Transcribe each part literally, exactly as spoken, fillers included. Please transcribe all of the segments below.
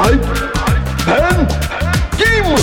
Alp, Ben, Kim.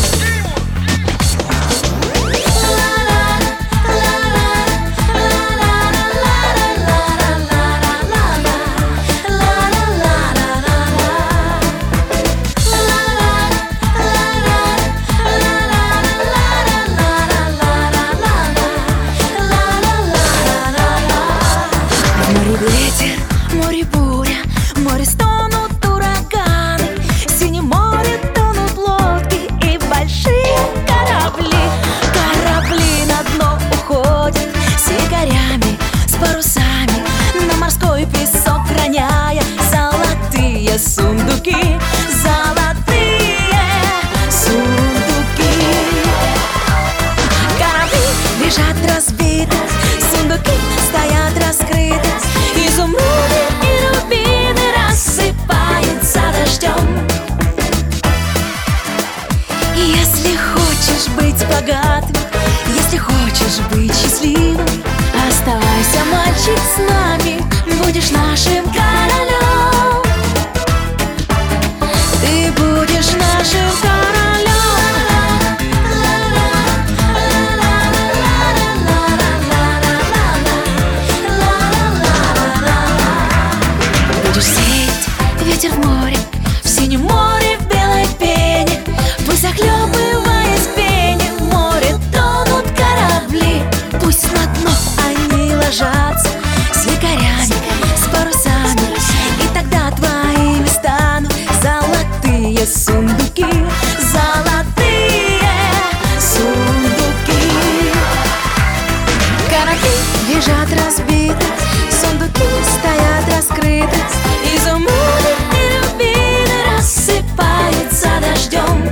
Море ветер, море буря, море стонут ураганы, в синем море тонут лодки и большие корабли. Корабли на дно уходят с якорями, с парусами, на морской песок роняя золотые сундуки, золотые сундуки. Корабли лежат разбиты, сундуки стоят раскрыты, изумруды и рубины рассыпаются дождем. Если хочешь быть богатым, если хочешь быть счастливым, оставайся, мальчик, с нами, будешь нашим королем. Ты будешь нашим королем. Будешь сеять ветер в море, в синем море, в белой пене, пусть захлебываясь в пене, в море тонут корабли. Пусть на дно они ложатся с якорями, с парусами, и тогда твоими станут золотые сундуки, золотые сундуки. Корабли лежат разбиты, сундуки стоят раскрыты, изумруды и рубины рассыпаются дождем.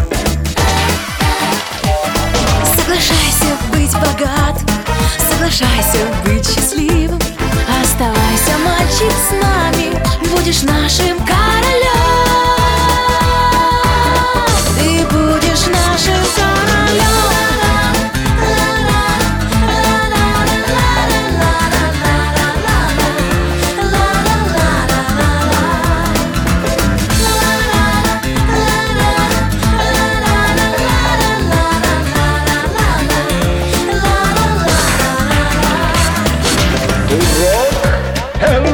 Соглашайся быть богатым, соглашайся быть счастливым, оставайся, мальчик, с нами, будешь нашим королем. Ты будешь нашим королем. Rock, hello.